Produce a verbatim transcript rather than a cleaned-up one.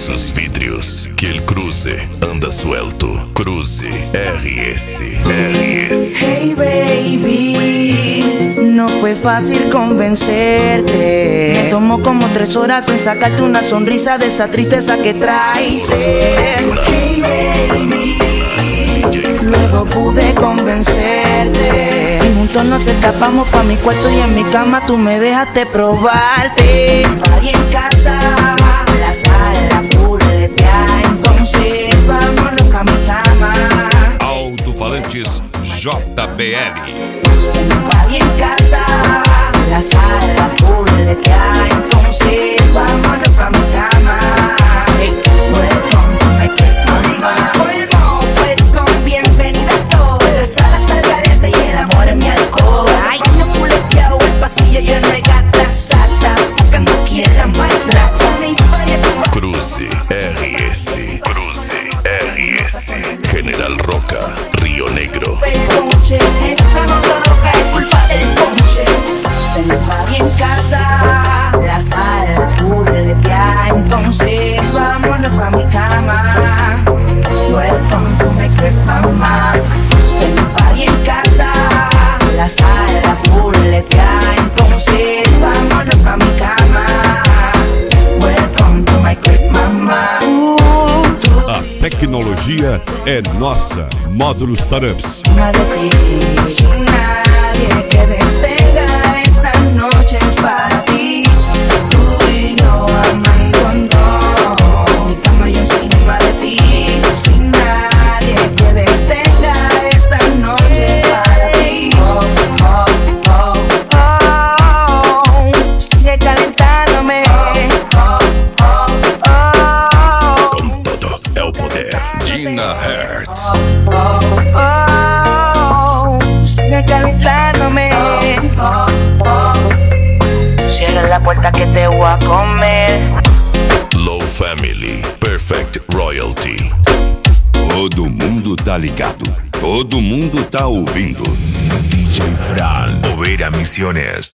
sus vidrios, que el cruce anda suelto. Cruze R S. Hey baby, no fue fácil convencerte. Me tomó como tres horas en sacarte una sonrisa de esa tristeza que traes. Hey baby, luego pude convencerte y juntos nos escapamos pa' mi cuarto y en mi cama tú me dejaste probarte. Party en casa, la sala fuletea, entonces vámonos pa' mi cama. Alto-falantes J B L. Party en casa, la sala fuletea, entonces vámonos pa' mi cama. Hey, welcome to my cama. Welcome, bienvenida a todos. La sala está al garete y el amor es mi alcohol. Ay, no fuleteado, el pasillo lleno de gatas sata, buscando quien la maltrata. Cruze R S. Cruze R S. General Roca, Río Negro. Ponche, esta nota loca es culpa del ponche. Tengo party en casa, la sala fuletea, entonces vámonos pa' mi cama. Welcome to my crib, mamá. Tengo party en casa, la sala fuletea, entonces vámonos pa' mi cama. Welcome to my crib, mamá. A tecnologia é nossa. Módulos Startups. Sin nadie que detenga estas noches para ti. Tú y yo amándonos, mi cama y encima de ti. Sin nadie que detenga estas noches para ti. Oh, oh, oh, oh, sigue calentándome. Oh, oh, oh, oh. Con todo el poder. Gina Hertz. Oh, oh, sigue calentándome. Oh, oh. Cierra la puerta que te voy a comer. Low Family. Perfect Royalty. Todo mundo tá ligado. Todo mundo tá ouvindo. D J Fran. Overa Misiones.